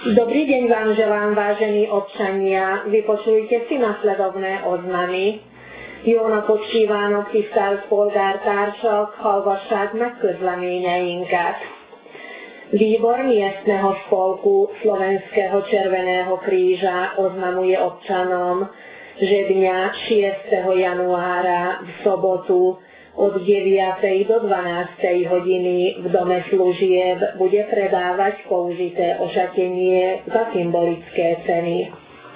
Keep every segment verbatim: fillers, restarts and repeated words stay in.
Dobrý deň vám želám, vážení občania. Vypočujte si nasledovné oznamy. Jó napot kívánok, tisztelt polgártársak, hallgassák meg közleményeinket. Výbor miestneho spolku Slovenského Červeného kríža oznamuje občanom, že dňa šiesteho januára v sobotu od deviatej do dvanástej hodiny v dome služieb bude predávať použité ošatenie za symbolické ceny.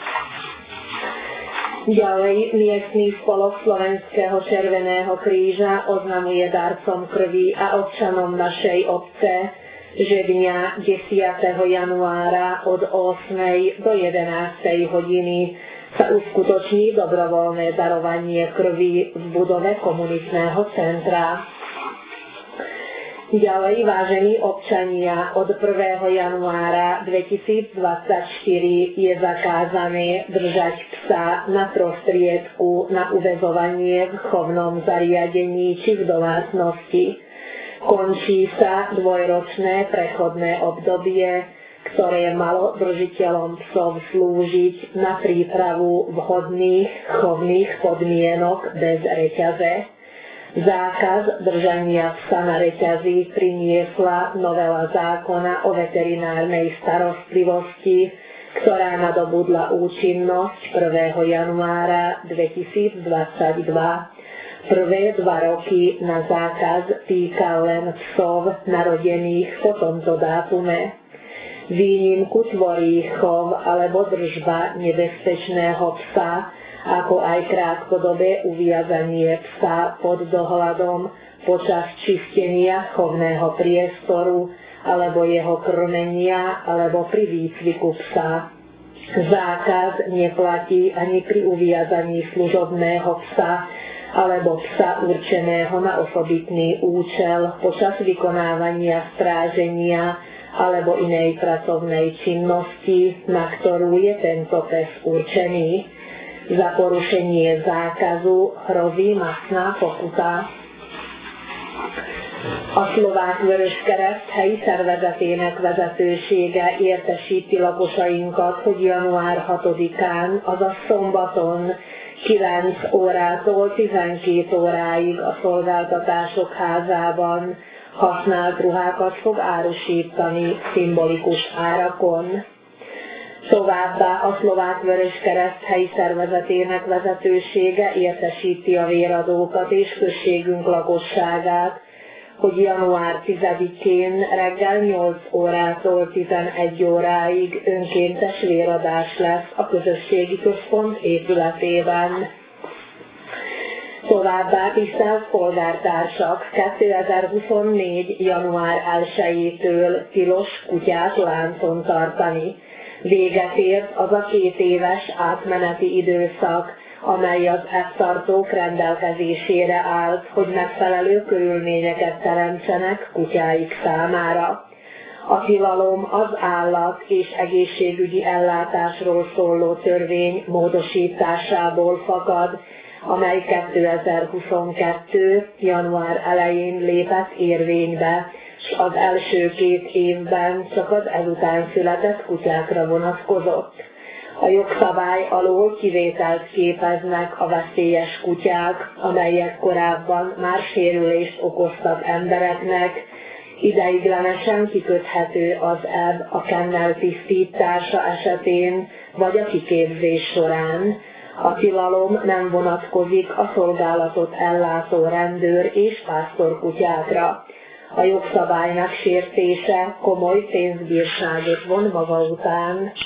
Ďalej miestny spolok Slovenského Červeného kríža oznamuje darcom krvi a občanom našej obce, že dňa desiateho januára od ôsmej do jedenástej hodiny sa uskutoční dobrovoľné darovanie krvi v budove komunitného centra. Ďalej, vážení občania, od prvého januára dvetisícdvadsaťštyri je zakázané držať psa na prostriedku na uväzovanie v chovnom zariadení či v domácnosti. Končí sa dvojročné prechodné obdobie, ktoré malo držiteľom psov slúžiť na prípravu vhodných chovných podmienok bez reťaze. Zákaz držania psa na reťazi priniesla novela zákona o veterinárnej starostlivosti, ktorá nadobudla účinnosť prvého januára dvetisícdvadsaťdva. Prvé dva roky na zákaz týka len psov narodených po tomto dátume. Výnimku tvorí chov alebo držba nebezpečného psa, ako aj krátkodobé uviazanie psa pod dohľadom počas čistenia chovného priestoru alebo jeho krmenia alebo pri výcviku psa. Zákaz neplatí ani pri uviazaní služobného psa alebo psa určeného na osobitný účel počas vykonávania stráženia alebo inej pracovnej činnosti, na ktorú je tento pes určený. Za porušenie zákazu hrozí mastná pokuta. A Szlovák Vöröskereszt helyi szervezetének vezetősége értesíti lakosainkat, hogy január hatodikán, azaz szombaton kilenc órától tizenkét óráig a Szolgáltatások Házában használt ruhákat fog árusítani szimbolikus árakon. Továbbá a Szlovák Vöröskereszt helyi szervezetének vezetősége értesíti a véradókat és községünk lakosságát, hogy január tizedikén reggel nyolc órától tizenegy óráig önkéntes véradás lesz a közösségi központ épületében. Továbbá, tisztelt polgártársak, kétezer-huszonnégy. január elsejétől tilos kutyát láncon tartani. Véget ért az a két éves átmeneti időszak, amely az F-tartók rendelkezésére állt, hogy megfelelő körülményeket teremtsenek kutyáik számára. A tilalom az állat- és egészségügyi ellátásról szóló törvény módosításából fakad, amely kétezer-huszonkettő. január elején lépett érvénybe, s az első két évben csak az ezután született kutyákra vonatkozott. A jogszabály alól kivételt képeznek a veszélyes kutyák, amelyek korábban már sérülést okoztak embereknek, ideiglenesen kiköthető az ebb a kennel tisztítása esetén, vagy a kiképzés során. A tilalom nem vonatkozik a szolgálatot ellátó rendőr és pásztorkutyákra. A jogszabály megsértése komoly pénzbírságot von maga után.